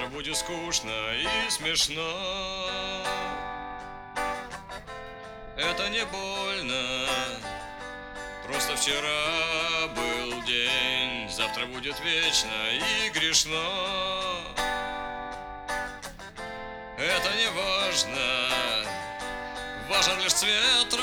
завтра будет скучно и смешно. Это не больно, просто вчера был день, завтра будет вечно и грешно. Это не важно, важен лишь цвет